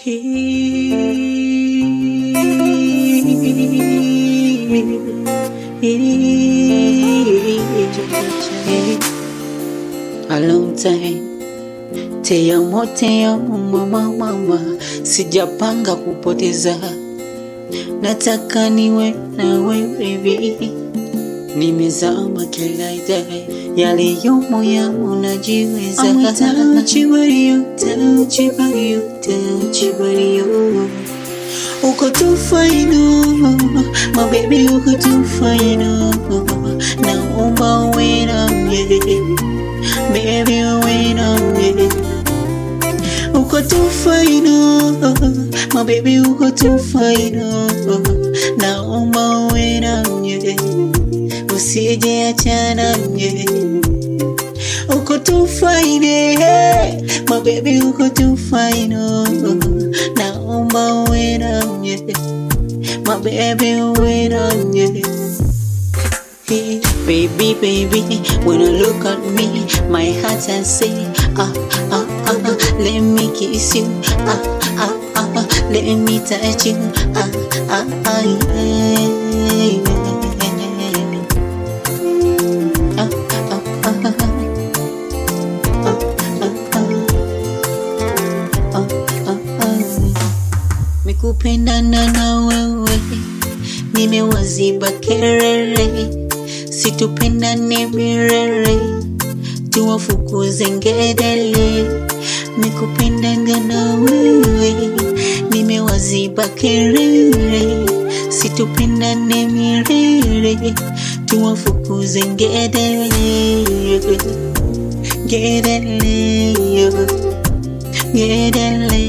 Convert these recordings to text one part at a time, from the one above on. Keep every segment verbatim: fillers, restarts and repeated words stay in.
A long time. Te amo, te amo mama mama, sijapanga kupoteza, nataka niwe nawe baby. Nimezama kila idara, yale yomo yamo najiweza. Touchy body you, touchy body you, touchy body you. Uko too fine, oh, my baby uko too fine, oh. Naomba uwe nami, baby uwe nami. Uko too fine, oh, my baby uko too fine, oh. Naomba uwe nami, usije achana nami. Uko too fine, my baby uko too fine, oh. Naomba uwe nami, my baby uwe nami. Baby, baby, when you look at me, my heart and say, ah, ah, ah, ah, let me kiss you, ah, ah, ah, ah, let me touch you, ah, ah, ah, yeah. Ah, ah, ah, ah, ah, ah, ah, ah. Mikupenda na wewe, nimewaziba kelele. Situpendane milele, tuwafukuze ngedele. Nikupendanga na wewe, nimewaziba kelele. Situpendane milele, tuwafukuze ngedele. Ngedele, ngedele,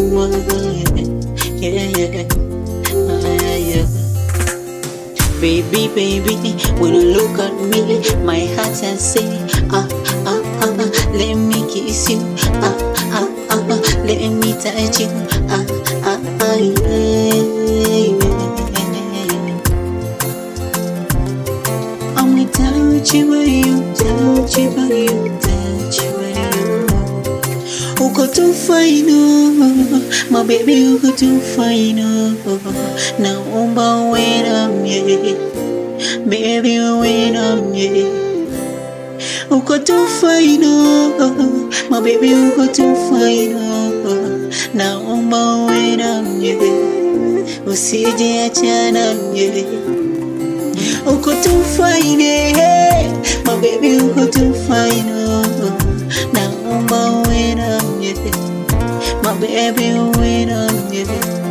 yeah, yeah, yeah. Baby, baby, when you look at me, my heart and say, ah, ah, ah, ah, let me kiss you, ah, ah, ah, ah, let me touch you, ah, ah, ah, yeah. I'm gonna touch you by you, touch you by you, touch you by you. Uko too fine, oh, my baby uko too fine, oh. Naomba uwe nami, baby uwe nami. Uko too fine, oh, my baby uko too fine, oh. Naomba uwe nami, usije achana nami. Uko too fine, my baby uko too fine, oh. Naomba uwe nami, my baby uwe nami.